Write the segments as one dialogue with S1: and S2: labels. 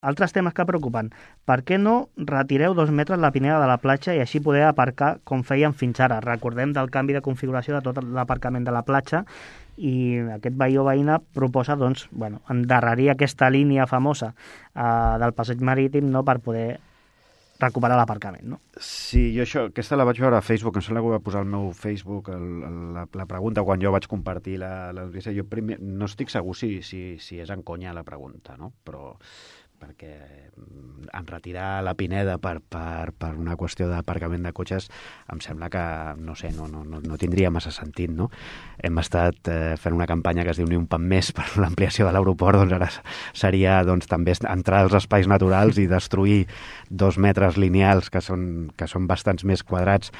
S1: Altres temes que preocupen. Per què no retireu 2 metres la pineda de la platja i així poder aparcar com feien fins ara? Recordem del canvi de configuració de tot l'aparcament de la platja i aquest veí o veïna proposa doncs, endarrerir aquesta línia famosa del passeig marítim, no, per poder recuperar l'aparcament, no?
S2: Sí, jo aquesta la vaig veure a Facebook, em sembla que ho va posar al meu Facebook la pregunta quan jo vaig compartir la notícia. Jo primer no estic segur si és en conya la pregunta, no? Però perquè en retirar la Pineda per una qüestió d'aparcament de cotxes em sembla que, no sé, no tindria massa sentit, no? Hem estat fent una campanya que es diu Ni un pan més per l'ampliació de l'aeroport, doncs ara seria també entrar als espais naturals i destruir 2 metres lineals que són bastants més quadrats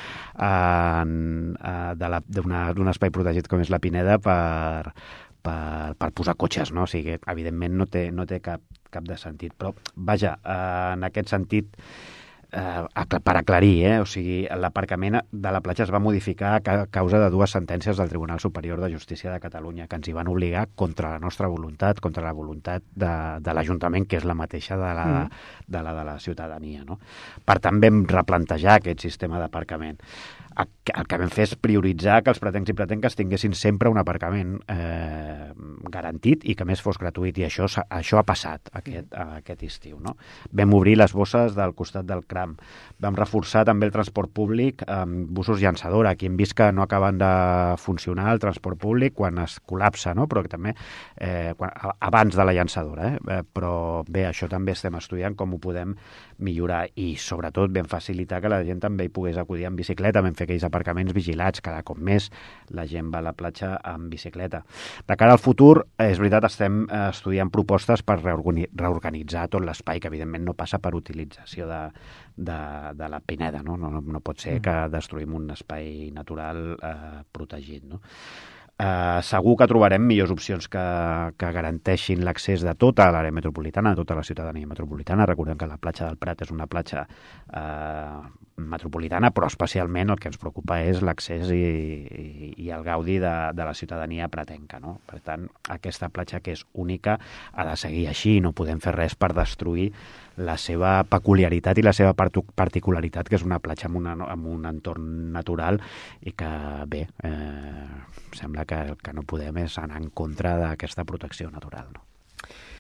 S2: d'un espai protegit com és la Pineda per posar cotxes, no? O sigui, evidentment no té cap de sentit. Però, vaja, en aquest sentit, per aclarir, o sigui, l'aparcament de la platja es va modificar a causa de 2 sentències del Tribunal Superior de Justícia de Catalunya que ens hi van obligar contra la nostra voluntat, contra la voluntat de l'Ajuntament, que és la mateixa de la ciutadania, no? Per tant, vam replantejar aquest sistema d'aparcament. El que vam fer és prioritzar que els pretencs i pretenques tinguessin sempre un aparcament garantit i que més fos gratuït, i això ha passat aquest estiu, no? Vam obrir les bosses del costat del CRAM, vam reforçar també el transport públic amb busos llançadora. Aquí hem vist que no acaben de funcionar el transport públic quan es col·lapsa, no? Però que també abans de la llançadora, però bé, això també estem estudiant com ho podem millorar, i sobretot vam facilitar que la gent també hi pogués acudir en bicicleta, vam fer aquells aparcaments vigilats, cada cop més la gent va a la platja amb bicicleta. De cara al futur, és veritat, estem estudiant propostes per reorganitzar tot l'espai, que evidentment no passa per utilització de la Pineda, no? No pot ser que destruïm un espai natural protegit, no? Segur que trobarem millors opcions que garanteixin l'accés de tota l'àrea metropolitana, de tota la ciutadania metropolitana. Recordem que la platja del Prat és una platja metropolitana, però especialment el que ens preocupa és l'accés i el gaudi de la ciutadania pratenca, no? Per tant, aquesta platja, que és única, ha de seguir així, no podem fer res per destruir la seva peculiaritat i la seva particularitat, que és una platja amb un entorn natural, i que, bé, sembla que el que no podem és anar en contra d'aquesta protecció natural, no?